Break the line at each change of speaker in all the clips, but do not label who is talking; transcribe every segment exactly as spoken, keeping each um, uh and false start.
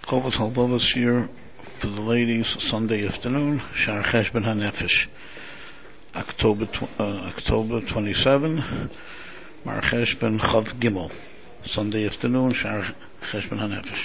Chovos Halbovas here for the ladies, Sunday afternoon, Shar Cheshbon HaNefesh, October tw- uh, October twenty-seventh, Mar Cheshbon Chav Gimel, Sunday afternoon, Shar Cheshbon HaNefesh.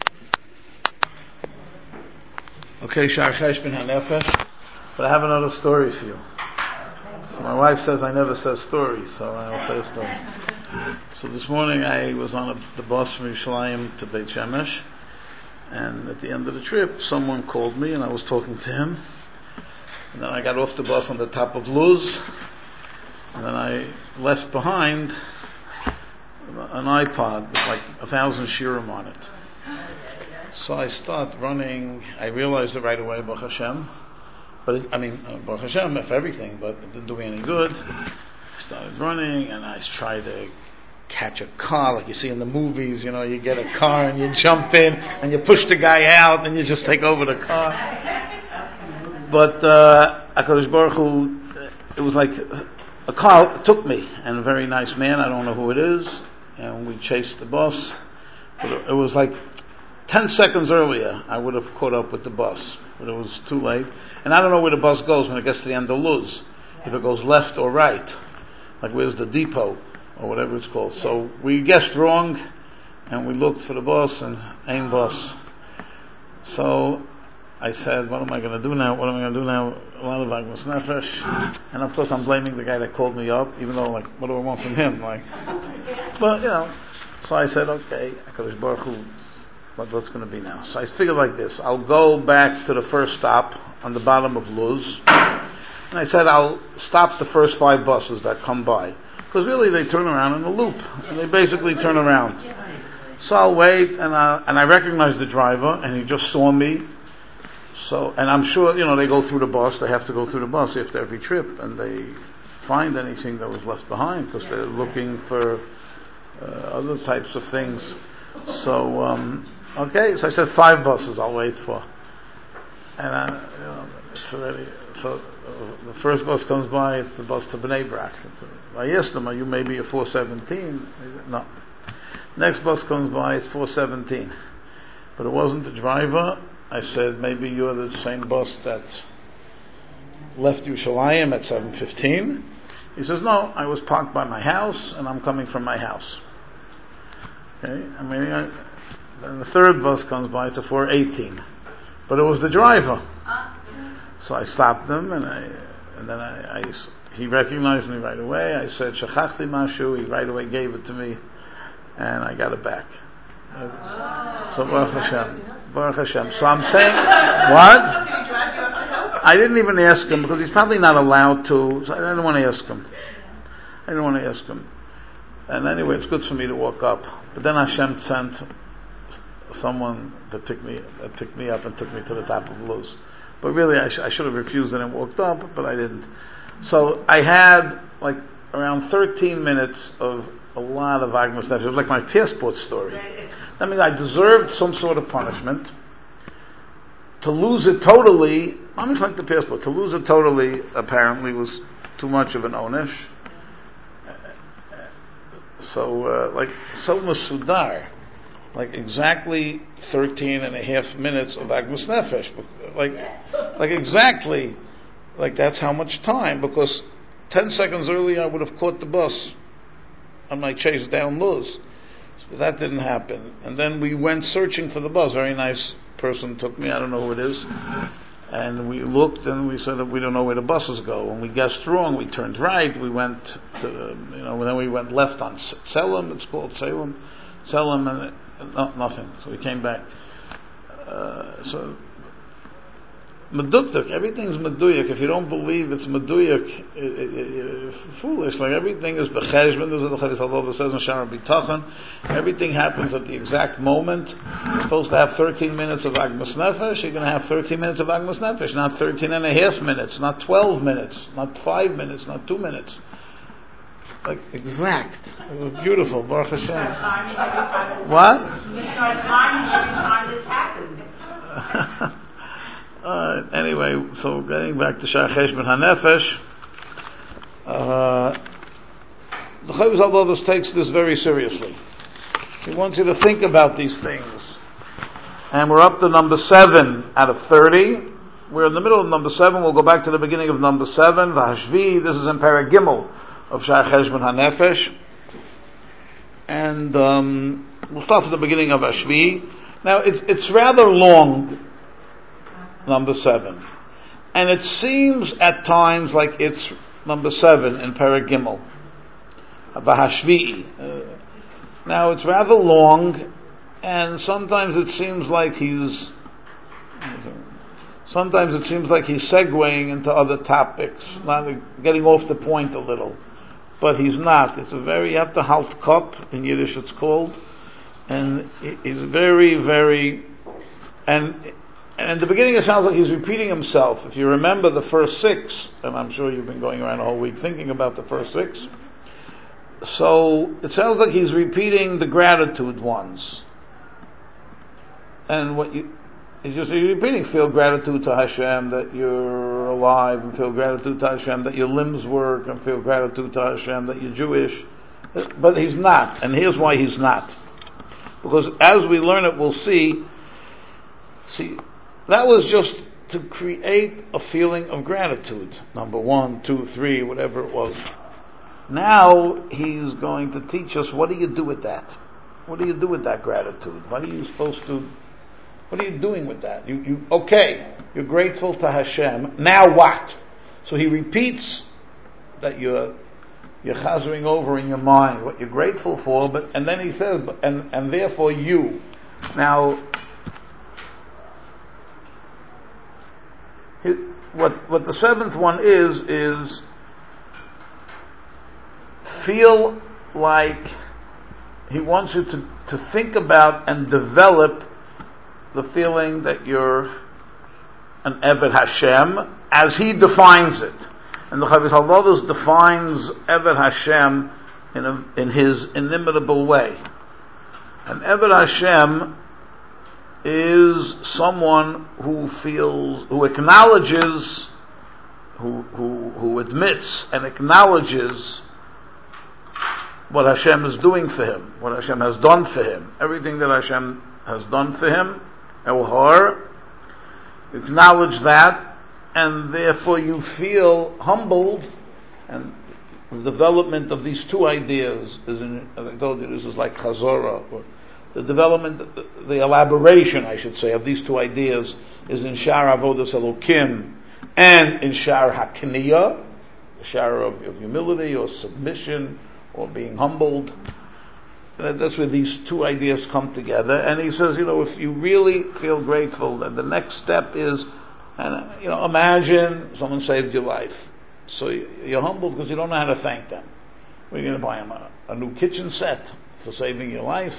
Okay, Shar Cheshbon HaNefesh, but I have another story for you. My wife says I never say stories, so I'll say a story. So this morning I was on a, the bus from Yerushalayim to Beit Shemesh, and at the end of the trip someone called me and I was talking to him, and then I got off the bus on the top of Luz, and then I left behind an iPod with like a thousand shirim on it. So I start running. I realized it right away, Baruch Hashem. But it, I mean, uh, Baruch Hashem for everything, but it didn't do me any good. I started running, and I tried to catch a car, like you see in the movies. You know, you get a car and you jump in, and you push the guy out, and you just take over the car. But uh, HaKadosh Baruch Hu, it was like a car took me, and a very nice man. I don't know who it is, and we chased the bus. But it was like ten seconds earlier, I would have caught up with the bus, but it was too late. And I don't know where the bus goes when it gets to the end of Luz, if it goes left or right, like where's the depot, or whatever it's called. So we guessed wrong, and we looked for the bus, and ain't bus. So I said, what am I going to do now? What am I going to do now? A lot of Agmas Nefesh. And of course I'm blaming the guy that called me up, even though, like, what do I want from him? Like, but, you know, so I said, okay, HaKadosh Baruch Hu, What, what's going to be now? So I figured like this. I'll go back to the first stop on the bottom of Luz. And I said I'll stop the first five buses that come by. Because really they turn around in a loop. And they basically turn around. So I'll wait, and I, and I recognize the driver, and he just saw me. So, and I'm sure, you know, they go through the bus. They have to go through the bus after every trip. And they find anything that was left behind. Because they're looking for uh, other types of things. So, um... Okay, so I said five buses I'll wait for, and I, you know, it's already. So uh, the first bus comes by. It's the bus to Bnei Brak. A, I asked them, "Are you maybe a four seventeen?" No. Next bus comes by. It's four seventeen, but it wasn't the driver. I said, "Maybe you're the same bus that left Yerushalayim at seven fifteen." He says, "No, I was parked by my house, and I'm coming from my house." Okay, I mean. I, Then the third bus comes by, it's a four eighteen. But it was the driver. So I stopped him, and I, and then I, I, he recognized me right away. I said, Shachachti Mashu. He right away gave it to me, and I got it back. So Baruch Hashem. Baruch Hashem. So I'm saying, what? I didn't even ask him, because he's probably not allowed to, so I didn't want to ask him. I didn't want to ask him. And anyway, it's good for me to walk up. But then Hashem sent someone that picked me that picked me up and took me to the top of Luz. But really, I, sh- I should have refused it and walked up, but I didn't. So I had like around thirteen minutes of a lot of Agmas Nefesh. It was like my passport story. I mean, I deserved some sort of punishment. To lose it totally, I mean, like the passport. To lose it totally, apparently, was too much of an onesh. So, uh, like, so masudar. Like exactly thirteen and a half minutes of Agmas Nefesh. Like, like exactly, like that's how much time, because ten seconds earlier I would have caught the bus on my chase down Luz. So that didn't happen. And then we went searching for the bus. Very nice person took me, I don't know who it is. And we looked and we said that we don't know where the buses go. And we guessed wrong. We turned right. We went to, you know, then we went left on Salem. It's called Salem. Salem and No, nothing. So we came back. Uh, so Meduyak, everything's Meduyak. If you don't believe it's Meduyak, you're foolish. Like everything is Becheshvan. There's a Chovos Halbovas says in Shara B'Tachon. Everything happens at the exact moment. You're supposed to have thirteen minutes of Agmas Nefesh. You're going to have thirteen minutes of Agmas Nefesh, not thirteen and a half minutes, not twelve minutes, not five minutes, not two minutes. Like exact. It was beautiful. Baruch Hashem. What?
You start climbing every time this happens.
uh, anyway, so getting back to Shar Cheshbon HaNefesh, uh, the Chovos Halbovas takes this very seriously. He wants you to think about these things. And we're up to number seven out of thirty. We're in the middle of number seven. We'll go back to the beginning of number seven. V'hashvi, this is in Perek Gimel of Sha'ar Cheshbon HaNefesh. And um, we'll start from the beginning of Hashvi. Now, it's, it's rather long, number seven. And it seems at times like it's number seven in Perek Gimel. V'hashvi. Uh, now, it's rather long, and sometimes it seems like he's... Sometimes it seems like he's segueing into other topics, not getting off the point a little. But he's not. It's a very, you have to halt cup, in Yiddish it's called. And he's very, very, and, and in the beginning it sounds like he's repeating himself. If you remember the first six, and I'm sure you've been going around the whole week thinking about the first six, so it sounds like he's repeating the gratitude ones. And what you, he's just he's repeating, feel gratitude to Hashem that you're alive, and feel gratitude to Hashem that your limbs work, and feel gratitude to Hashem that you're Jewish. But he's not, and here's why he's not. Because as we learn it, we'll see, see, that was just to create a feeling of gratitude. Number one, two, three, whatever it was. Now he's going to teach us, what do you do with that? What do you do with that gratitude? What are you supposed to, what are you doing with that? You, you, okay, you're grateful to Hashem, now what? So he repeats that you're You're chazering over in your mind what you're grateful for, but and then he says, and and therefore you. Now, his, what what the seventh one is is feel like he wants you to to think about and develop the feeling that you're an Eved Hashem as he defines it. And the Chovos HaLevavos defines Eved Hashem in, a, in his inimitable way. And Eved Hashem is someone who feels, who acknowledges, who, who, who admits and acknowledges what Hashem is doing for him, what Hashem has done for him, everything that Hashem has done for him, Elhar, acknowledge that, and therefore you feel humbled, and the development of these two ideas is, in, as I told you, this is like Chazorah, or the development, the elaboration, I should say, of these two ideas is in Sha'ar Avodas Elokim and in Sha'ar HaKniyah, the Sha'ar of, of humility or submission or being humbled. That's where these two ideas come together. And he says, you know, if you really feel grateful, then the next step is, and you know, imagine someone saved your life. So you're humbled because you don't know how to thank them. We're going to buy them a, a new kitchen set for saving your life.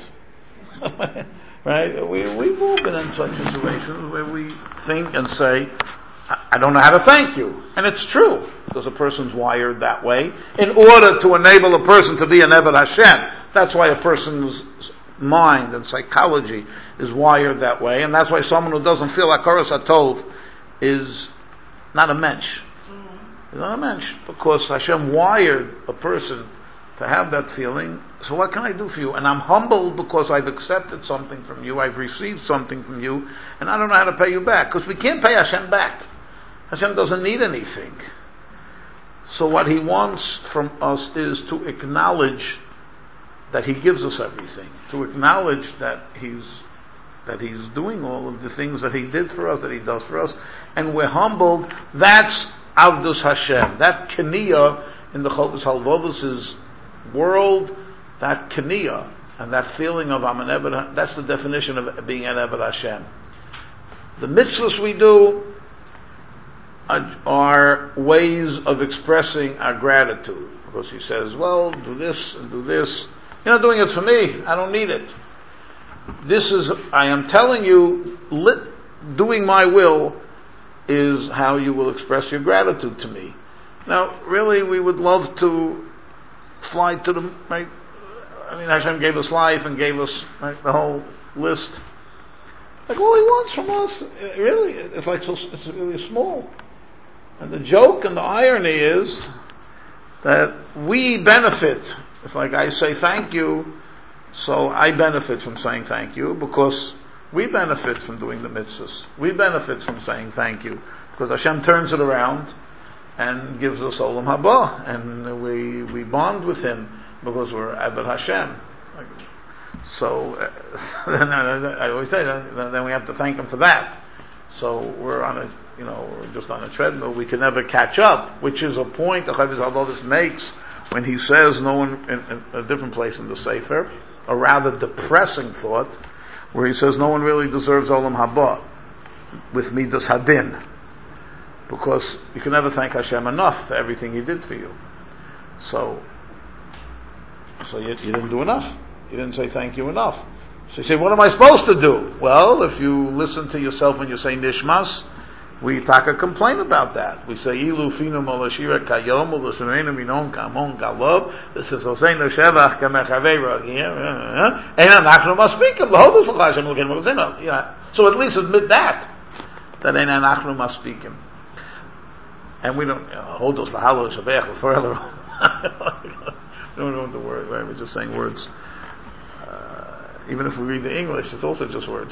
Right? We, we've all been in such situations where we think and say, I, I don't know how to thank you. And it's true, because a person's wired that way in order to enable a person to be an Eved Hashem. That's why a person's mind and psychology is wired that way, and that's why someone who doesn't feel Hakaras Hatov is not a mensch. He's not a mensch, because Hashem wired a person to have that feeling. So what can I do for you? And I'm humbled because I've accepted something from you, I've received something from you, and I don't know how to pay you back, because we can't pay Hashem back. Hashem doesn't need anything. So what He wants from us is to acknowledge that He gives us everything, to acknowledge that He's that He's doing all of the things that He did for us, that He does for us, and we're humbled. That's Avdus Hashem. That Keniyah in the Chovos HaLevavos' world, that Keniyah and that feeling of I'm an Eved, that's the definition of being an Eved Hashem. The mitzvahs we do are, are ways of expressing our gratitude, because He says, well, do this and do this. You're not doing it for me. I don't need it. This is, I am telling you, lit, doing my will is how you will express your gratitude to me. Now, really, we would love to fly to the, right? I mean, Hashem gave us life and gave us, right, the whole list. Like, all He wants from us, really, it's like so, it's really small. And the joke and the irony is that we benefit. It's like I say thank you, so I benefit from saying thank you, because We benefit from doing the mitzvahs. We benefit from saying thank you, because Hashem turns it around and gives us Olam Haba, and we we bond with Him because we're Eved Hashem. So uh, I always say that, then we have to thank Him for that. So we're on a, you know, we're just on a treadmill. We can never catch up, which is a point that Chavis HaLovis makes when he says, no one in, in a different place in the Sefer, a rather depressing thought, where he says no one really deserves Olam Haba with Midas Hadin, because you can never thank Hashem enough for everything He did for you. So, so you, you didn't do enough. You didn't say thank you enough. So you say, what am I supposed to do? Well, if you listen to yourself when you say Nishmas, we taka complain about that. We say, Ilu finu molashira kayom ulushereinu minon kamon galov. This is Hoseinu shevach kamechavei ragir. Ein anachnu maspikim. L'hodus l'chashem l'kein l'kezinu. Yeah. So at least admit that. That ein anachnu maspikim. And we don't, Hodus l'halu shavech l'forever. We don't know the word, right? We're just saying words. Uh, even if we read the English, it's also just words.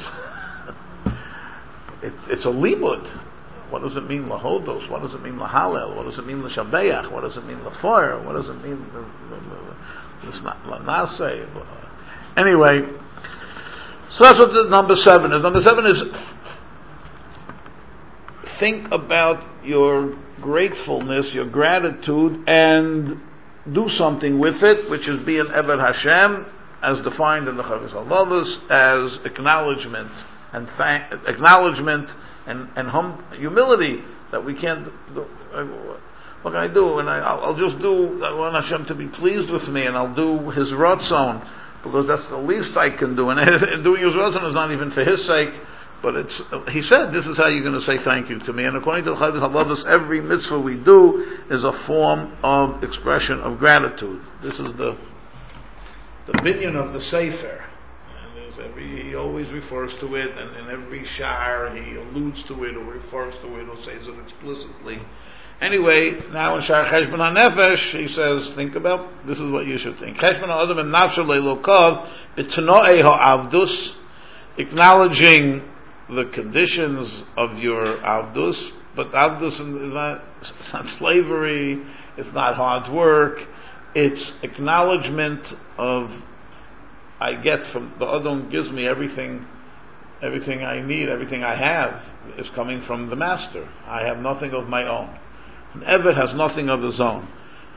it, it's a limud. What does it mean lahodos? What does it mean lahalel? What does it mean l'shabeach? What does it mean lafoyer? What does it mean l'naseh? Anyway, so that's what the number seven is. Number seven is think about your gratefulness, your gratitude, and do something with it, which is be an Eved Hashem, as defined in the Chavis HaLovis, as acknowledgement and thank, acknowledgement and and hum, humility that we can't do. What can I do? And I, I'll, I'll just do. I want Hashem to be pleased with me, and I'll do His Ratzon, because that's the least I can do. And doing His Ratzon is not even for His sake, but it's. He said, "This is how you're going to say thank you to me." And according to the Chavis HaLovis, every mitzvah we do is a form of expression of gratitude. This is the the binyan of the Sefer. Every, he always refers to it, and in every shar he alludes to it, or refers to it, or says it explicitly. Anyway, now in Shar Cheshbon HaNefesh, he says, think about, this is what you should think. Cheshbon HaAdam and Nafshe Leilokov, B'tnoei HaAvdus, acknowledging the conditions of your Avdus, but Avdus is not, it's not slavery, it's not hard work, it's acknowledgement of I get from the Adon gives me everything, everything I need, everything I have is coming from the Master. I have nothing of my own. An Eved has nothing of his own.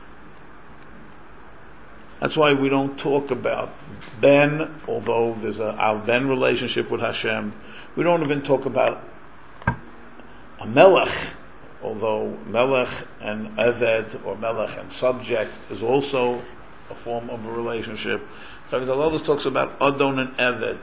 That's why we don't talk about Ben, although there's a Al Ben relationship with Hashem. We don't even talk about a Melech, although Melech and Eved, or Melech and subject, is also a form of a relationship. Chavis HaLovis talks about Adon and Eved.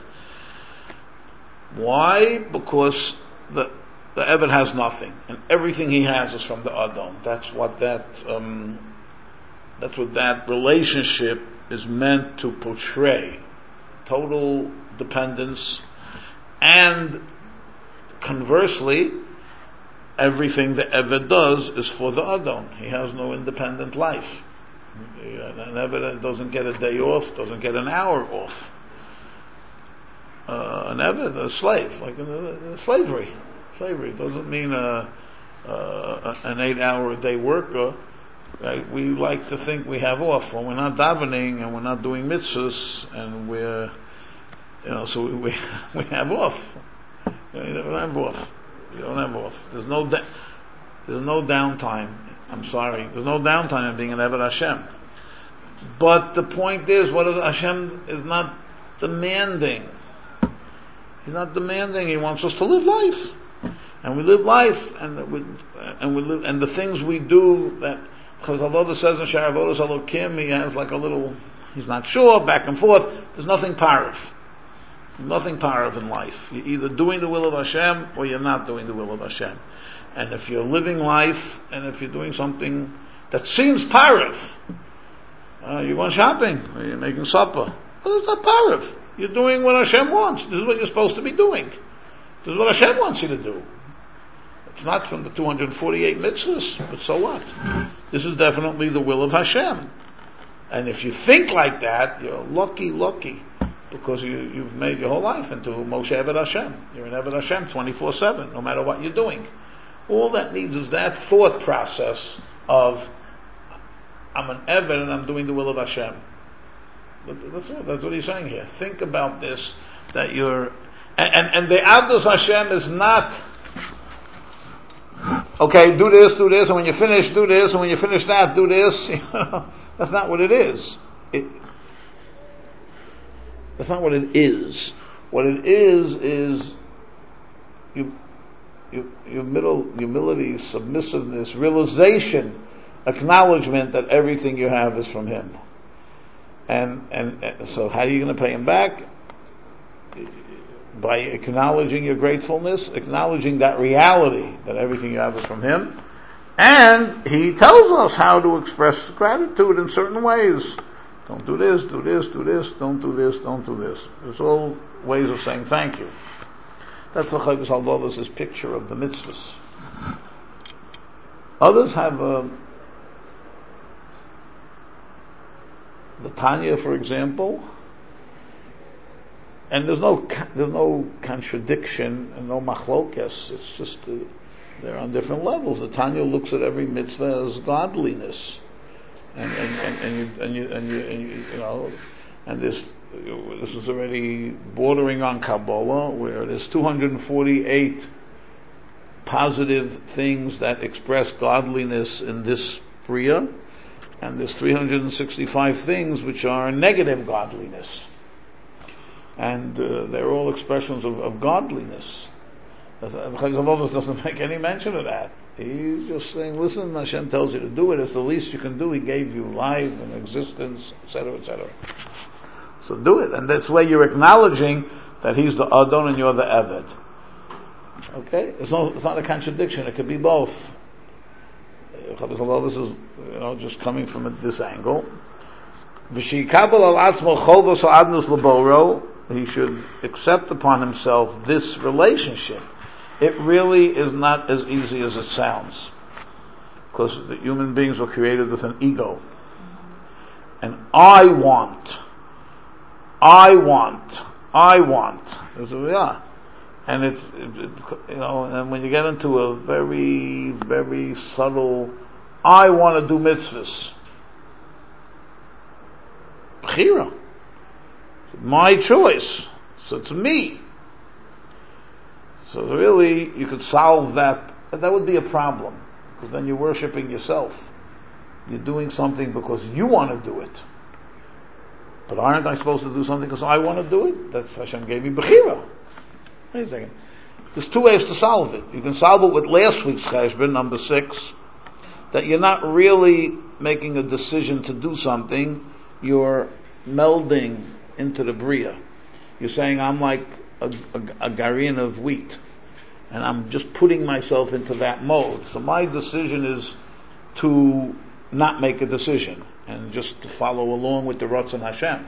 Why? Because the the Eved has nothing, and everything he has is from the Adon. That's what that um, that's what that relationship is meant to portray: total dependence, and conversely, everything the Eved does is for the Adon. He has no independent life. An Eved doesn't get a day off, doesn't get an hour off. Uh, an Eved, a slave, like in uh, slavery. Slavery doesn't mean a, uh, an eight-hour-a-day worker. Right? We like to think we have off when we're not davening and we're not doing mitzvahs, and we're, you know, so we we, we have off. You don't have off. You don't have off. There's no da- there's no downtime. I'm sorry. There's no downtime in being an Eved Hashem. But the point is, what is Hashem is not demanding. He's not demanding. He wants us to live life, and we live life, and we and we live, and the things we do that. Because although it says in Shar Avodas Elokim, he has like a little. He's not sure, back and forth. There's nothing parav. Nothing parav in life. You're either doing the will of Hashem or you're not doing the will of Hashem. And if you're living life, and if you're doing something that seems parav, uh, you're going shopping, or you're making supper, well, it's not parav. You're doing what Hashem wants. This is what you're supposed to be doing. This is what Hashem wants you to do. It's not from the two hundred forty-eight mitzvahs, but so what? This is definitely the will of Hashem. And if you think like that, you're lucky, lucky. because you, you've made your whole life into Moshe Eved Hashem. You're an Eved Hashem twenty-four seven, no matter what you're doing. All that needs is that thought process of, I'm an Eved and I'm doing the will of Hashem. That's what, that's what he's saying here. Think about this, that you're, and, and, and the Avdos Hashem is not, okay, do this, do this, and when you finish, do this, and when you finish that, do this. You know, that's not what it is. It, that's not what it is. What it is is you, you, your middle, humility, submissiveness, realization, acknowledgement that everything you have is from Him. And and so, how are you going to pay Him back? By acknowledging your gratefulness, acknowledging that reality that everything you have is from Him, and He tells us how to express gratitude in certain ways. Don't do this, do this, do this, don't do this, don't do this. There's all ways of saying thank you. That's the Chovos HaLevavos' picture of the mitzvahs. Others have a, the Tanya, for example, and there's no there's no contradiction and no machlokes. It's just uh, they're on different levels. The Tanya looks at every mitzvah as godliness, and and and, and you and you and you, and you, you know, and this this is already bordering on Kabbalah, where there's two hundred forty-eight positive things that express godliness in this Bria, and there's three hundred sixty-five things which are negative godliness. And uh, they're all expressions of, of godliness. Chovos HaLevavos doesn't make any mention of that. He's just saying, listen, Hashem tells you to do it. It's the least you can do. He gave you life and existence, et cetera, et cetera. So do it. And that's where you're acknowledging that He's the Adon and you're the Eved. Okay? It's not, it's not a contradiction. It could be both. Chovos HaLevavos is, you know, just coming from this angle. V'shikabel al atzmo chovos ha'adnus leboro. He should accept upon himself this relationship. It really is not as easy as it sounds, because the human beings were created with an ego, and I want, I want, I want. That's what we are, and it's it, it, you know. And when you get into a very, very subtle, I want to do mitzvahs, bechira. My choice. So it's me. So really, you could solve that. But that would be a problem, because then you're worshiping yourself. You're doing something because you want to do it. But aren't I supposed to do something because I want to do it? That's Hashem gave me bechira. Wait a second. There's two ways to solve it. You can solve it with last week's cheshbon, number six, that you're not really making a decision to do something. You're melding into the Bria. You're saying, I'm like a, a, a garin of wheat, and I'm just putting myself into that mode. So my decision is to not make a decision and just to follow along with the Ratzon Hashem.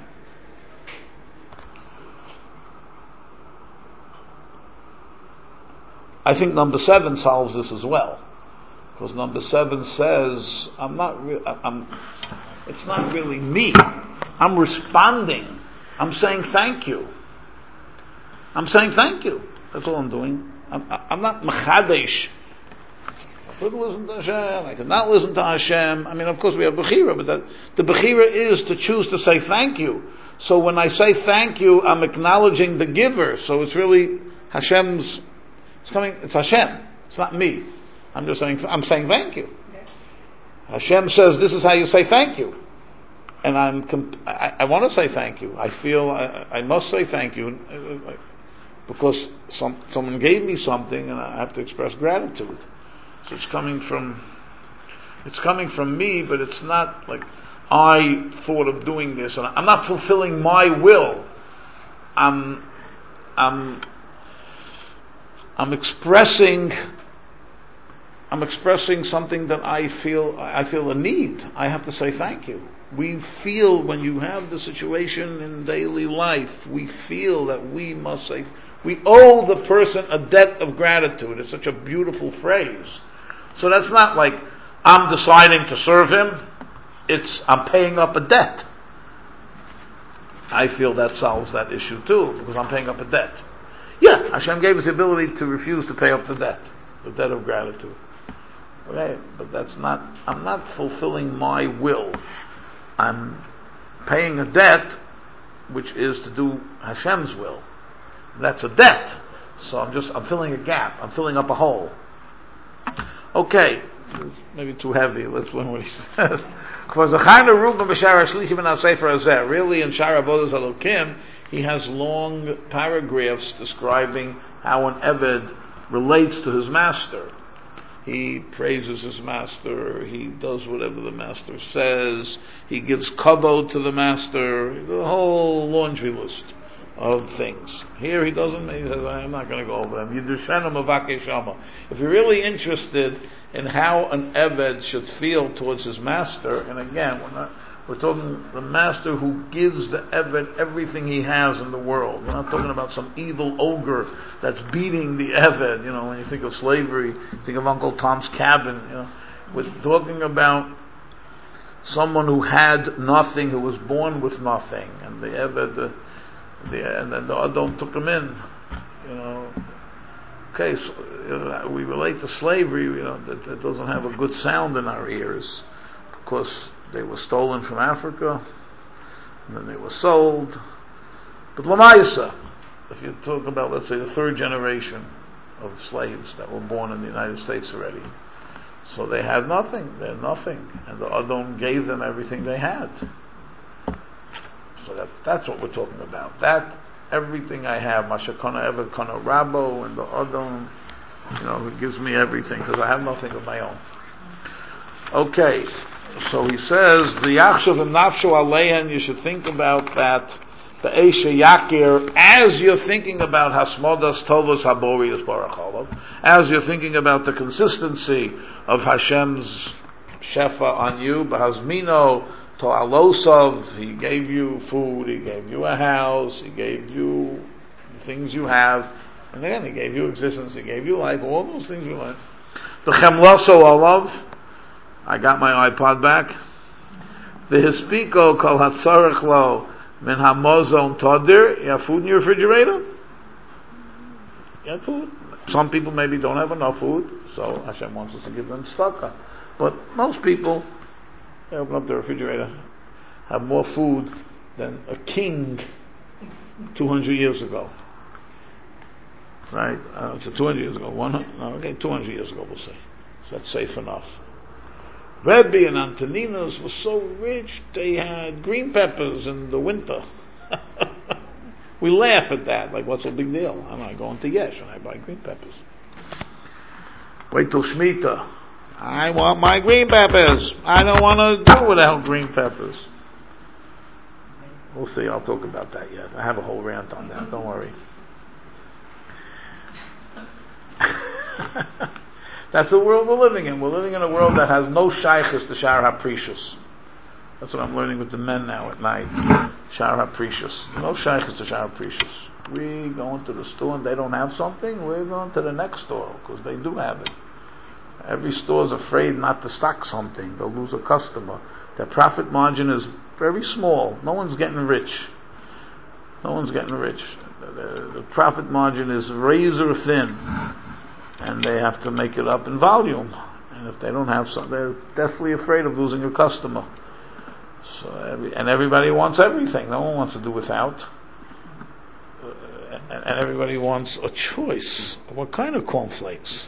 I think number seven solves this as well, because number seven says, I'm not re- I'm it's not really me. I'm responding. I'm saying thank you. I'm saying thank you. That's all I'm doing. I'm, I'm not mechadesh. I could listen to Hashem. I could not listen to Hashem. I mean, of course, we have bechira, but that, the bechira is to choose to say thank you. So when I say thank you, I'm acknowledging the giver. So it's really Hashem's. It's coming. It's Hashem. It's not me. I'm just saying. I'm saying thank you. Hashem says, "This is how you say thank you." And I'm, comp- I, I want to say thank you. I feel I, I must say thank you because some, someone gave me something, and I have to express gratitude. So it's coming from, it's coming from me, but it's not like I thought of doing this, and I'm not fulfilling my will. I'm, I'm, I'm expressing. I'm expressing something that I feel. I feel a need. I have to say thank you. We feel, when you have the situation in daily life, we feel that we must say, we owe the person a debt of gratitude. It's such a beautiful phrase. So that's not like I'm deciding to serve him. It's I'm paying up a debt. I feel that solves that issue too, because I'm paying up a debt. Yeah, Hashem gave us the ability to refuse to pay up the debt, the debt of gratitude. Okay, but that's not, I'm not fulfilling my will. I'm paying a debt which is to do Hashem's will. That's a debt. So I'm just, I'm filling a gap. I'm filling up a hole. Okay, maybe too heavy. Let's learn what he says. Really, in Shar Avodas Elokim, he has long paragraphs describing how an Eved relates to his master. He praises his master, he does whatever the master says, he gives kavod to the master, the whole laundry list of things. Here he doesn't, he says, I'm not going to go over them. If you're really interested in how an Eved should feel towards his master, and again, we're not, we're talking the master who gives the Eved everything he has in the world. We're not talking about some evil ogre that's beating the Eved. You know, when you think of slavery, think of Uncle Tom's Cabin. You know, we're talking about someone who had nothing, who was born with nothing, and the Eved, the, the, and then the Adon took him in. You know, okay, so, you know, we relate to slavery. You know, that, that doesn't have a good sound in our ears because they were stolen from Africa, and then they were sold. But Lamaisa, if you talk about, let's say, the third generation of slaves that were born in the United States already, so they had nothing, they had nothing, and the Adon gave them everything they had. So that, that's what we're talking about. That, everything I have, Mashakana Ever Kana Rabo, and the Adon, you know, it gives me everything, because I have nothing of my own. Okay. So he says, the Yachshav and Nafshu Alein, you should think about that, the Eisha Yakir, as you're thinking about Hasmodas Tovos Haborius Baracholov, as you're thinking about the consistency of Hashem's Shefa on you, Bahazmino to Alosov, he gave you food, he gave you a house, he gave you the things you have, and again, he gave you existence, he gave you life, all those things you like. The Chemloso Alav, I got my iPod back. The Hispiko kol hatzarech lo min hamozon todir. You have food in your refrigerator? You have food. Some people maybe don't have enough food, so Hashem wants us to give them tzedakah. But most people, they open up the refrigerator, have more food than a king two hundred years ago. Right? Uh, so two hundred years ago. one hundred, no, okay, two hundred years ago, we'll say. So that's safe enough. Rebbe and Antoninos were so rich, they had green peppers in the winter. We laugh at that, like what's the big deal? I'm not going to Yesh and I buy green peppers. Wait till Shemitah. I want my green peppers. I don't want to do without green peppers. We'll see, I'll talk about that yet. I have a whole rant on that, don't worry. That's the world we're living in. We're living in a world that has no shaykhs to Shar HaPrecious. That's what I'm learning with the men now at night. Shar HaPrecious. No shaykhs to Shar HaPrecious. We go into the store and they don't have something, we're going to the next store because they do have it. Every store is afraid not to stock something. They'll lose a customer. Their profit margin is very small. No one's getting rich. No one's getting rich. The, the, the profit margin is razor thin. And they have to make it up in volume. And if they don't have something, they're deathly afraid of losing a customer. So every, and everybody wants everything. No one wants to do without. Uh, and, and everybody wants a choice. What kind of cornflakes?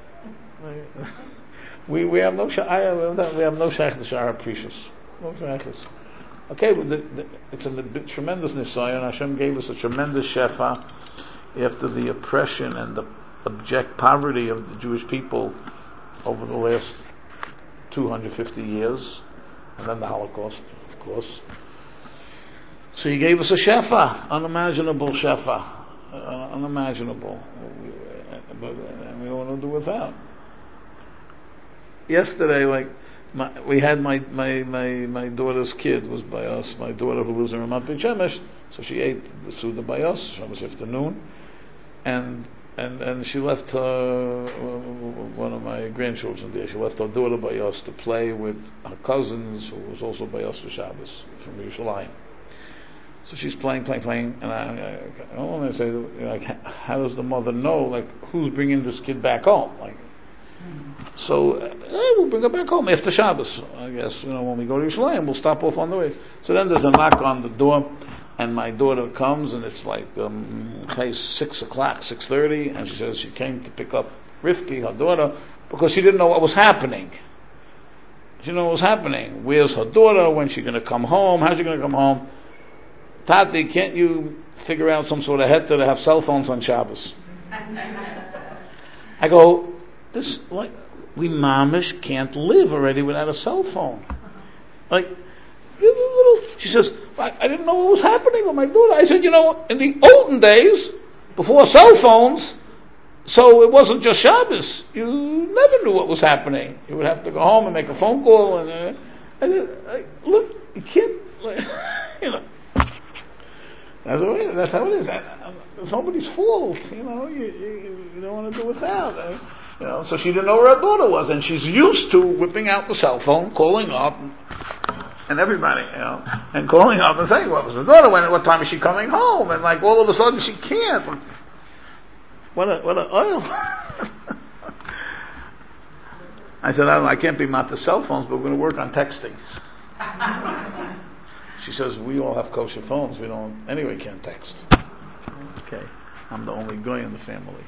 we we have no we have no shaykh to Shar HaPrecious. No shaykhs. Okay, well, the, the, it's a tremendous nisayon. Hashem gave us a tremendous shefa after the oppression and the abject poverty of the Jewish people over the last two hundred fifty years, and then the Holocaust, of course. So he gave us a shefa, unimaginable shefa, uh, unimaginable. But uh, we don't want to do without. Yesterday, like my, we had my, my, my, my daughter's kid was by us. My daughter who lives in Ramat Beit Shemesh, so she ate the Suda by us Shabbos afternoon, and. And and she left her, one of my grandchildren there, she left her daughter by us to play with her cousins, who was also by us for Shabbos, from Yerushalayim. So she's playing, playing, playing, and I, I, I want to say, like, how does the mother know, like, who's bringing this kid back home? Like, so, uh, hey, we'll bring her back home after Shabbos. I guess, you know, when we go to Yerushalayim, we'll stop off on the way. So then there's a knock on the door, and my daughter comes, and it's like, um, six o'clock, six thirty, and she says she came to pick up Rivki, her daughter, because she didn't know what was happening. She didn't know what was happening. Where's her daughter? When's she going to come home? How's she going to come home? Tati, can't you figure out some sort of heter to have cell phones on Shabbos? I go, this, like, we mamish can't live already without a cell phone. Like, little, she says, I, I didn't know what was happening with my daughter. I said, you know, in the olden days, before cell phones, so it wasn't just Shabbos. You never knew what was happening. You would have to go home and make a phone call. And uh, I said, I, look, you can't, like, you know. That's how it is. That's how it is. That, it's nobody's fault. You know, you, you, you don't want to do without. Uh, you know, so she didn't know where her daughter was, and she's used to whipping out the cell phone, calling up, and, and everybody, you know, and calling up and saying, "What was her daughter? When? What time is she coming home?" And like all of a sudden, she can't. What a what a oil. I said, I, don't know, I can't be mad to cell phones, but we're going to work on texting. She says, we all have kosher phones. We don't, anyway, can't text. Okay. I'm the only guy in the family.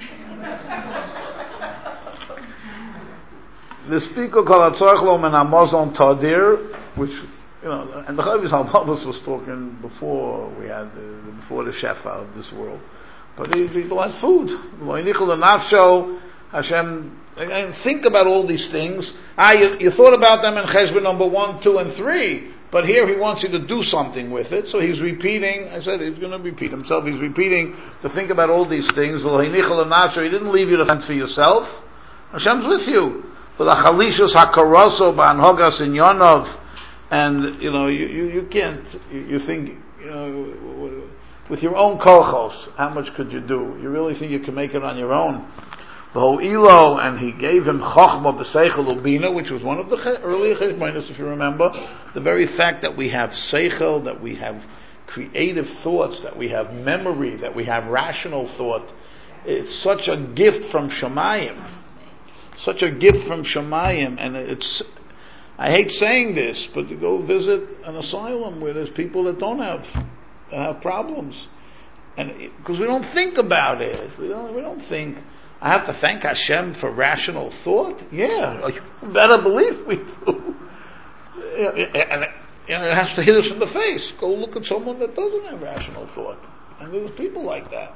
The speaker called Atzorch Lo Men Hamazon Tadir, which, you know, and the Chavis Halbabas was talking before we had, the, before the Shefa of this world. But these people have food. Lo Yinichel Nafsho, Hashem, and think about all these things. Ah, you, you thought about them in Cheshbon number one, two, and three. But here he wants you to do something with it, so he's repeating. I said he's going to repeat himself. He's repeating to think about all these things. He didn't leave you to fend for yourself. Hashem's with you. For the chalishus hakaroso ba'anhogas in Yonov, and you know you, you, you can't. You, you think you know with your own kolchos, how much could you do? You really think you can make it on your own? Ilo, and he gave him chokhmah b'seichel ubina, which was one of the earlier cheshbonos, if you remember. The very fact that we have seichel, that we have creative thoughts, that we have memory, that we have rational thought, it's such a gift from Shamayim. Such a gift from Shamayim, and it's, I hate saying this, but to go visit an asylum where there's people that don't have, that have problems. And because we don't think about it. We don't, we don't think, I have to thank Hashem for rational thought? Yeah, you better believe we do. And it has to hit us in the face. Go look at someone that doesn't have rational thought. And there's people like that.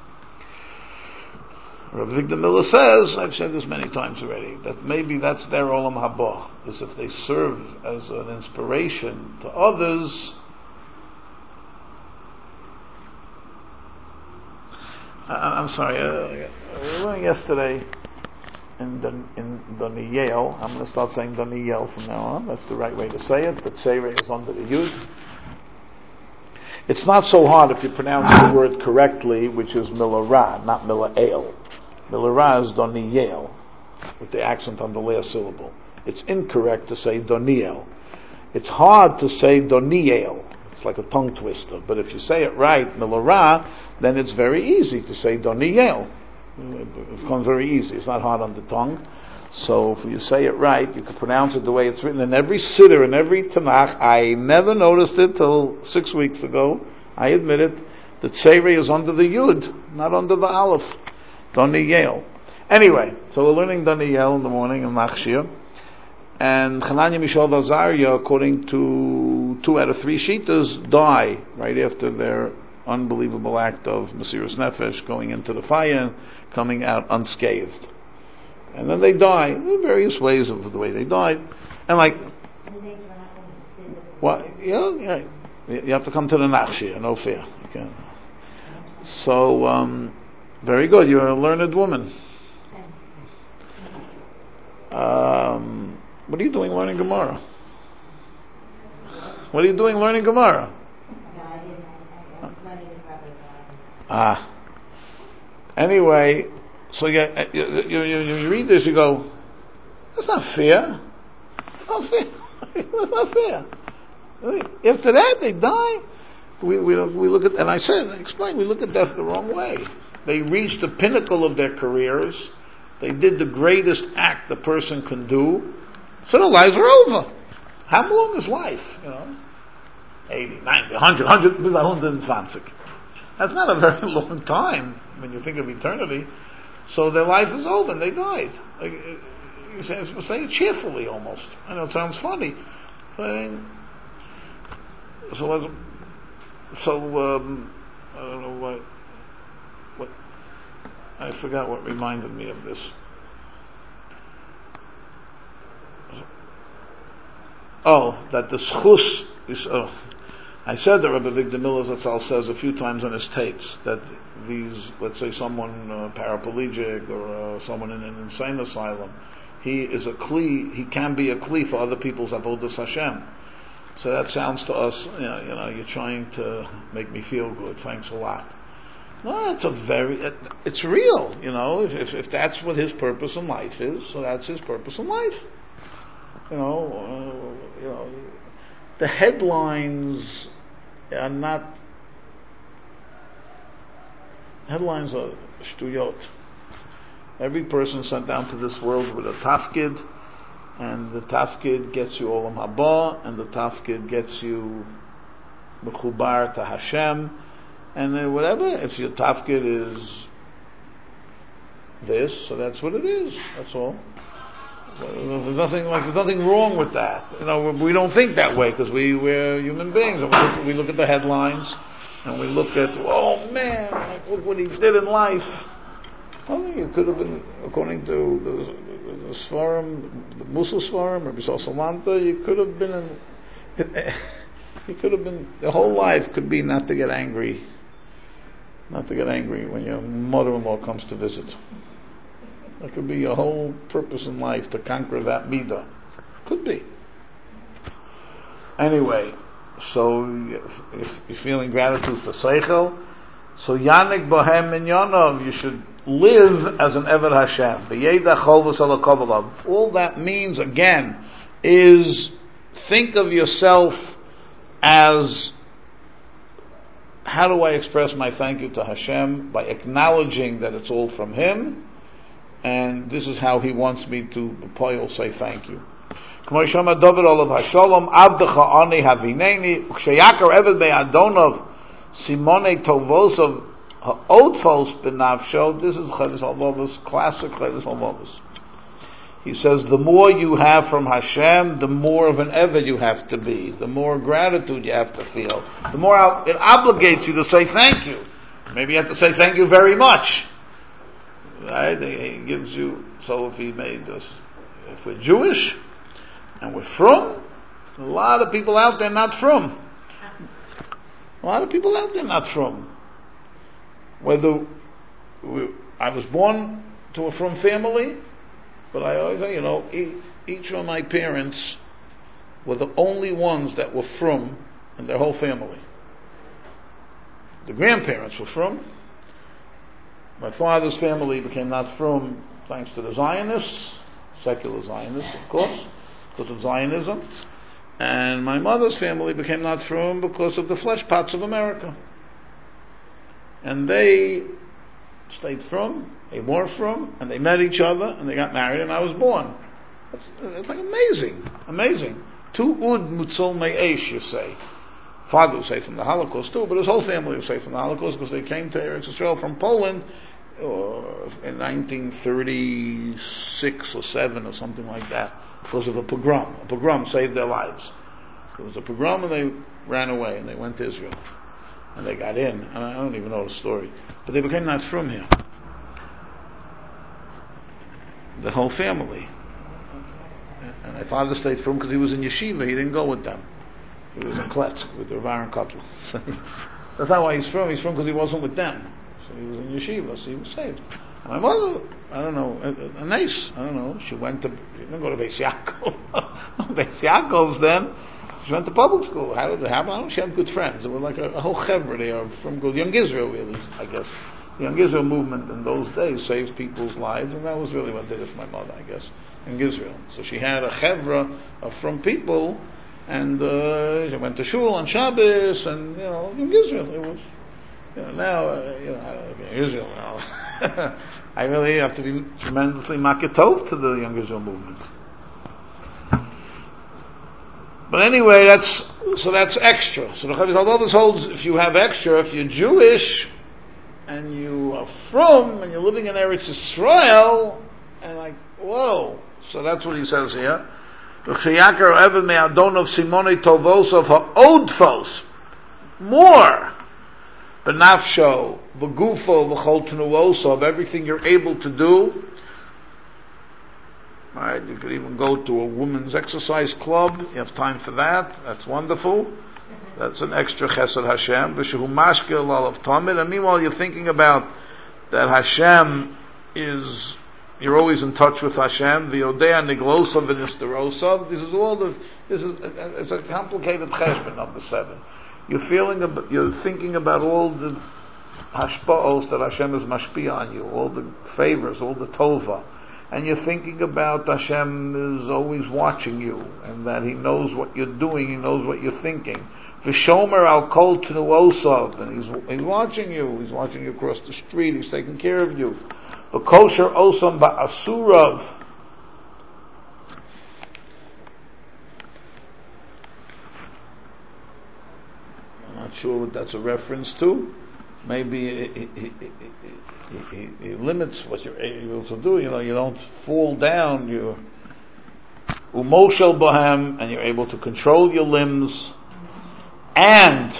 Rabbi Victor Miller says, I've said this many times already, that maybe that's their olam haba, is if they serve as an inspiration to others. I'm sorry, uh, we were learning yesterday in Don, in Doniel. I'm going to start saying Doniel from now on. That's the right way to say it. The Tzera is under the Yud. It's not so hard if you pronounce the word correctly, which is Milarah, not Milael. Milarah is Doniel, with the accent on the last syllable. It's incorrect to say Doniel. It's hard to say Doniel. It's like a tongue twister. But if you say it right, Milarah, then it's very easy to say Doniel. It becomes very easy. It's not hard on the tongue. So if you say it right, you can pronounce it the way it's written. In every siddur, in every Tanakh, I never noticed it till six weeks ago. I admit it. The Tzera is under the Yud, not under the Aleph. Doniel. Anyway, so we're learning Doniel in the morning in Machshir. And Chananya, Mishael, Azaria, according to two out of three Shitas, die right after their unbelievable act of Mesiras Nefesh, going into the fire, coming out unscathed. And then they die. There are various ways of the way they died. And like, what? Yeah, yeah. You have to come to the Nachshir, no fear. Okay. So, um, very good. You're a learned woman. Um, what are you doing learning Gemara? What are you doing learning Gemara? Ah. Anyway, so you, you, you, you, you read this, you go, that's not fair. That's not fair. That's not fair. After that, they die. We, we, we look at, and I said, I explained, we look at death the wrong way. They reached the pinnacle of their careers. They did the greatest act the person can do. So their lives are over. How long is life? You know, eighty, ninety, one hundred, one hundred, one hundred twenty. That's not a very long time when you think of eternity. So their life is over and they died. Like, you say, say it cheerfully almost. I know it sounds funny. So, so, so um, I don't know what, what, I forgot what reminded me of this. Oh, that the schus is, oh, I said that Rabbi Victor Miller Zatzal says a few times on his tapes that these, let's say someone uh, paraplegic or uh, someone in an insane asylum, he is a kli, he can be a kli for other people's avodas Hashem. So that sounds to us, you know, you know, you're trying to make me feel good, thanks a lot. No, it's a very, it, it's real, you know, if, if if that's what his purpose in life is, so that's his purpose in life. You know, uh, you know, the headlines are not, headlines are shtuyot. Every person sent down to this world with a tafkid, and the tafkid gets you olam haba, and the tafkid gets you mechubar to Hashem, and then whatever, if your tafkid is this, so that's what it is, that's all. There's nothing like there's nothing wrong with that. You know, we don't think that way because we we're human beings, and we look, we look at the headlines and we look at, oh man, like, look what he did in life. Well, it could have been, according to the, the, the Svarim, the Musa Svarim, Rabbi Yisrael Salanta, you could have been in, you could have been, the whole life could be not to get angry, not to get angry when your mother-in-law comes to visit. That could be your whole purpose in life, to conquer that midah. Could be. Anyway, so if you're feeling gratitude for Seichel, so Yanik Bohem Minyanov, you should live as an Eved Hashem. B'yedach chol v'sala kavalav. All that means, again, is think of yourself as, how do I express my thank you to Hashem? By acknowledging that it's all from Him, and this is how He wants me to poil, say thank you. K'mo yishama David olav hashalom, avdecha ani havineni, uksheyakar eved be'adonov, simone tovosov ha'otfos benavsho. This is Chedes Halvavos, classic Chedes Halvavos. He says, the more you have from Hashem, the more of an Eved you have to be, the more gratitude you have to feel, the more it obligates you to say thank you. Maybe you have to say thank you very much. Right? He gives you, so if he made us, if we're Jewish and we're from, a lot of people out there not from. A lot of people out there not from. Whether we, I was born to a from family, but I always say, you know, each of my parents were the only ones that were from in their whole family. The grandparents were from. My father's family became not from thanks to the Zionists, secular Zionists, of course, because of Zionism. And my mother's family became not from because of the flesh pots of America. And they stayed from, they were from, and they met each other, and they got married, and I was born. It's, it's like amazing, amazing. Tu ud mutzol me'esh, you say. Father was safe from the Holocaust too, but his whole family was safe from the Holocaust because they came to Eretz Yisrael from Poland or in nineteen thirty-six or seven or something like that because of a pogrom. A pogrom saved their lives. There was a pogrom and they ran away and they went to Israel. And they got in, and I don't even know the story, but they became not from here. The whole family. And my father stayed from because he was in yeshiva, he didn't go with them. He was in Kletsk with the Rav Aaron Kotler. That's not why he's from, he's from because he wasn't with them. So he was in yeshiva, so he was saved. And my mother, I don't know, a, a nice, I don't know, she went to, she didn't go to Beis Yaakov. Beis Yaakov's then. She went to public school. How did it happen? I don't know. She had good friends. It was like a, a whole chevra. They are from good Young Israel, really, I guess. The Young Israel movement in those days saved people's lives, and that was really what did it for my mother, I guess, Young Israel. So she had a chevra of from people and uh, she went to shul on Shabbos, and you know, in Israel it was. You know, now, uh, you know, in Israel now, I really have to be tremendously makatov to the Young Israel movement. But anyway, that's so that's extra. So the Chavis although this holds, if you have extra, if you're Jewish and you are from and you're living in Eretz Yisrael, and like, whoa. So that's what he says here. More. Benafsho, v'gufo, v'chol tenuoso, of everything you're able to do. Right, you could even go to a women's exercise club. You have time for that. That's wonderful. That's an extra chesed Hashem. V'shehu mashkil lalav tamid. And meanwhile, you're thinking about that Hashem is. You're always in touch with Hashem. V'yodea niglosav v'nisterosav. This is all the. This is. It's a complicated cheshbon. Number seven. You're feeling. About, you're thinking about all the hashpa'os that Hashem is mashpia on you. All the favors. All the tova. And you're thinking about Hashem is always watching you, and that He knows what you're doing, He knows what you're thinking. V'shomer al kol tenuosav, and He's He's watching you. He's watching you across the street. He's taking care of you. V'kosher osam ba'asurav. I'm not sure what that's a reference to. Maybe he, he, he, he, he limits what you're able to do. You know, you don't fall down. You umoshel bohem, and you're able to control your limbs. And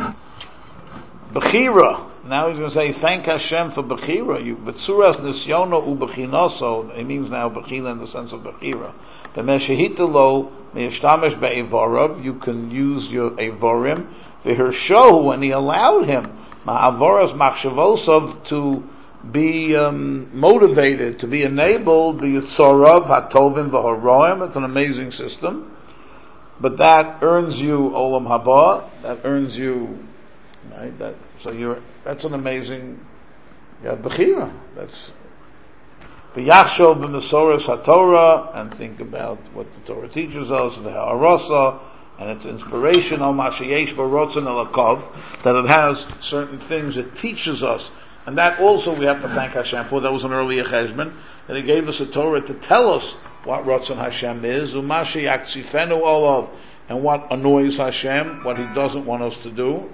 bechira. Now he's going to say, thank Hashem for bechira. You betzuras nisyono ubechinoso. It means now bechira in the sense of bechira. B'meshehitelo meyishtamesh be'evorav. You can use your evorim. V'hirshohu, and he allowed him. Ma'avoras machshavosov, to be um, motivated, to be enabled, be yitzorav hatovim v'horoim. It's an amazing system, but that earns you olam haba. That earns you, right? That so you're. That's an amazing. Yeah, bechira. That's v'yachshov b'mesoras haTorah, and think about what the Torah teaches us, the ha'arasa. And it's inspirational, mashiyesh barotzen elakov, that it has certain things it teaches us, and that also we have to thank Hashem for. That was an earlier cheshbon, that He gave us a Torah to tell us what rotzen Hashem is, umashi yaktzifenu olav, and what annoys Hashem, what He doesn't want us to do.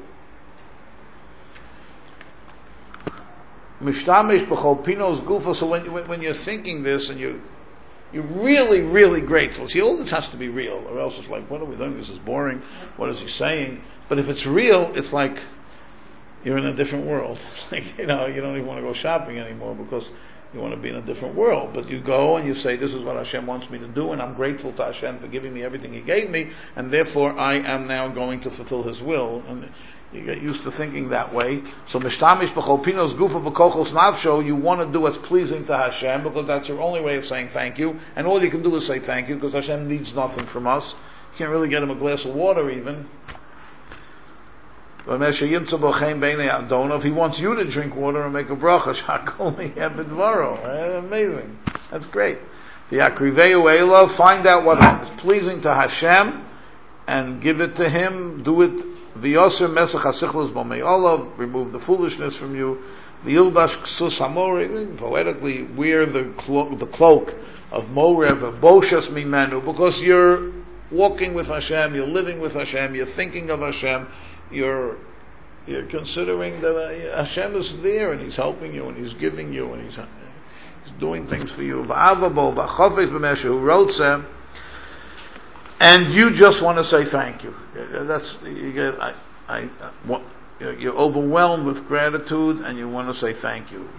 Mishtamish b'chol pinos gufa. So when, when when you're thinking this and you. You're really, really grateful. See, all this has to be real, or else it's like, what are we doing? This is boring. What is he saying? But if it's real, it's like you're in a different world. It's like, you know, you don't even want to go shopping anymore because you want to be in a different world. But you go and you say, this is what Hashem wants me to do, and I'm grateful to Hashem for giving me everything He gave me, and therefore I am now going to fulfill His will. And you get used to thinking that way. So, mishtamish b'chol pinos gufa v'kochos nafsho, you want to do what's pleasing to Hashem, because that's your only way of saying thank you, and all you can do is say thank you, because Hashem needs nothing from us. You can't really get Him a glass of water even. If He wants you to drink water and make a bracha, amazing. That's great. Find out what is pleasing to Hashem and give it to Him. Do it. Remove the foolishness from you. Poetically, wear the cloak, the cloak of Morev, Boshas Mimenu, because you're walking with Hashem, you're living with Hashem, you're thinking of Hashem. You're you're considering that uh, Hashem is there and He's helping you and He's giving you and He's He's doing things for you. And you just want to say thank you. That's you get. I, I, what, you're overwhelmed with gratitude and you want to say thank you.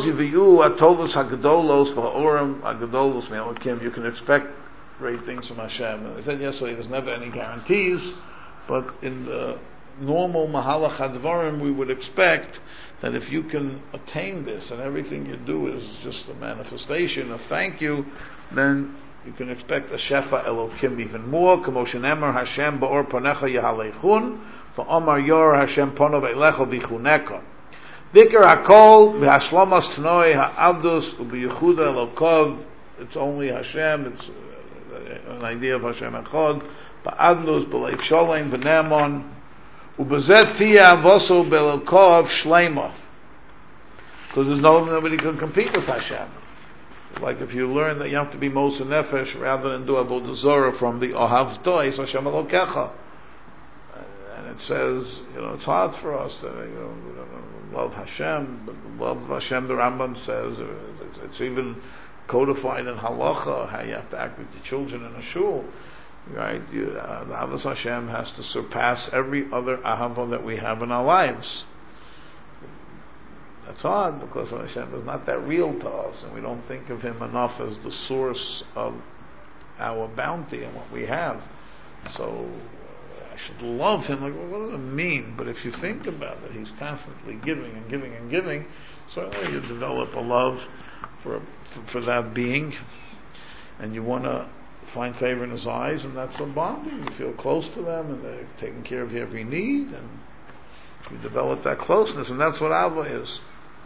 You can expect great things from Hashem. I said yesterday, there's never any guarantees, but in the normal Mahalach HaDvarim, we would expect that if you can attain this and everything you do is just a manifestation of thank you, then you can expect a Shefa Elokim even more. K'moshen Emer Hashem ba'or panecha yahalechun, v'omar yor Hashem ponov eilecha v'chuneka. Dikar hakol v'hashlomas tnoi ha'abdus u'b'yichuda elokov. It's only Hashem. It's uh, an idea of Hashem Echad, ba'adlus, b'leiv sholem, b'ne'amon, u'b'zet tia avoso b'elokov shleima. Because there's no, nobody can compete with Hashem. Like if you learn that you have to be Moser Nefesh rather than do Avodah Zorah from the Ohav Tois Hashem Elokecha. And it says, you know, it's hard for us to, you know, love Hashem, but love Hashem, the Rambam says, it's, it's even codified in Halacha, how you have to act with your children in a shul. Right? You, uh, the Ahavas Hashem has to surpass every other Ahava that we have in our lives. That's hard because Hashem is not that real to us, and we don't think of Him enough as the source of our bounty and what we have. So I should love Him. Like, well, what does it mean? But if you think about it, He's constantly giving and giving and giving. Certainly, you develop a love for for, for that being, and you want to find favor in His eyes, and that's a bonding. You feel close to them, and they're taking care of your every need, and you develop that closeness, and that's what Ava is.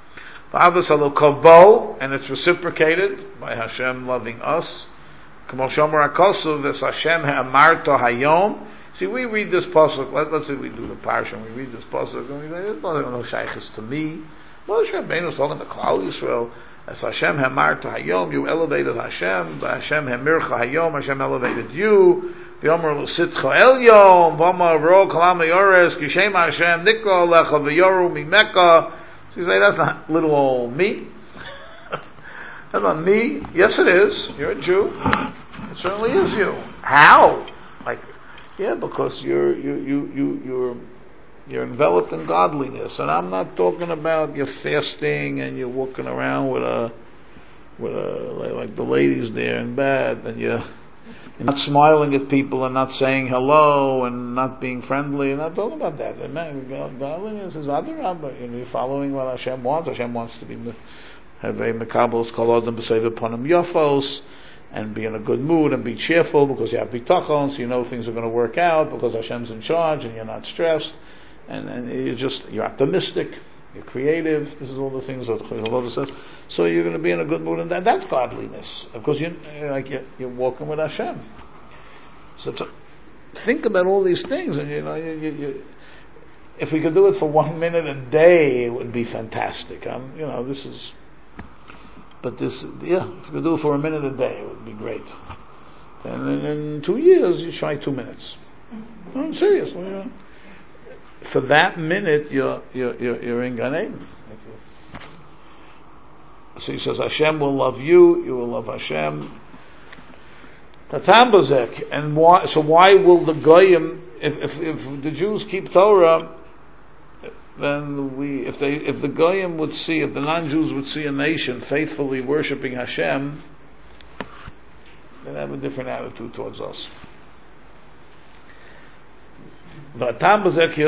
And it's reciprocated by Hashem loving us. See, we read this pasuk. Let, let's say we do the parsha, and we read this pasuk, and we say, "There's no shaykhis to me." Moshe Rabbeinu is talking to Klal Yisrael. As Hashem hamar to Hayom, you elevated Hashem. Hashem hamircha Hayom, Hashem elevated you. V'yomer l'sitcha el yom, v'amar v'ro kalam yores, kishem Hashem nikra lecha v'yoru mimeka. So you say, that's not little old me. That's not me. Yes, it is. You're a Jew. It certainly is you. How? Like, yeah, because you're you you you you're you're enveloped in godliness, and I'm not talking about you're fasting and you're walking around with a with a like, like the ladies there in bed, and you're. You're not smiling at people and not saying hello and not being friendly. I'm not talking about that. Godliness is other rabba. You know, you're following what Hashem wants. Hashem wants to be have a mekabels kol adam b'seiv upon him yafos, and be in a good mood and be cheerful because you have bitachon, so you know things are going to work out because Hashem's in charge and you're not stressed, and and you're just you're optimistic. You're creative. This is all the things that Chazal says. So you're going to be in a good mood, and that, that's godliness. Of course, you like you're, you're walking with Hashem. So to think about all these things, and you know, you, you, you, if we could do it for one minute a day, it would be fantastic. Um, you know, this is. But this, yeah, if we could do it for a minute a day, it would be great. And in, in two years, you try two minutes. No, I'm serious. You know. For that minute, you're you're you're, you're in Gan Eden. So he says, Hashem will love you. You will love Hashem. Tatam Bazek, and why? So why will the goyim, if, if if the Jews keep Torah, then we, if they if the goyim would see, if the non-Jews would see a nation faithfully worshiping Hashem, they'd have a different attitude towards us. When are people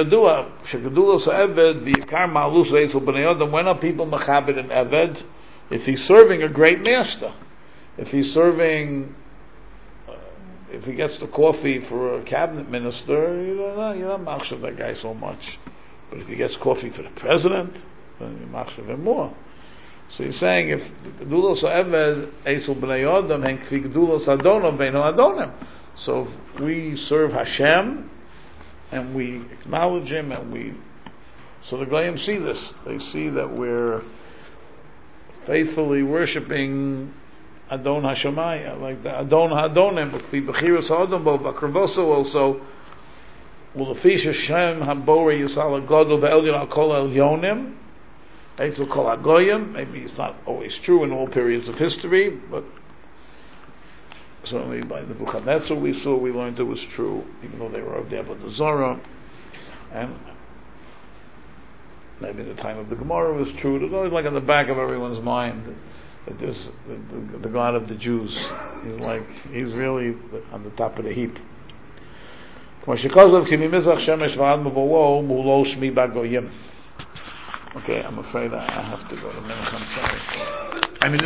machabed an eved? If he's serving a great master, if he's serving, uh, if he gets the coffee for a cabinet minister, you don't know, you're not machshav that guy so much. But if he gets coffee for the president, then you machshav him more. So he's saying if gedulos eved eisel bnei adam hen kvi gedulos adonam beinu adonim. So if we serve Hashem, and we acknowledge Him, and we, so the Goyim see this. They see that we're faithfully worshiping Adon Hashemayah, like the Adon Hadonim, B'chiras Ha'adam, B'akravoso also, U'lefish Hashem Habori Yisal HaGodol Be'elyon HaKol Elyonim, Eitzel Kol HaGoyim. Maybe it's not always true in all periods of history, but certainly by the Nebuchadnezzar we saw, we learned it was true, even though they were of the Avodah Zorah, and maybe in the time of the Gemara it was true. It was always like in the back of everyone's mind that there's the, the, the God of the Jews. He's like, he's really on the top of the heap. Okay, I'm afraid I have to go to Menachem. Sorry.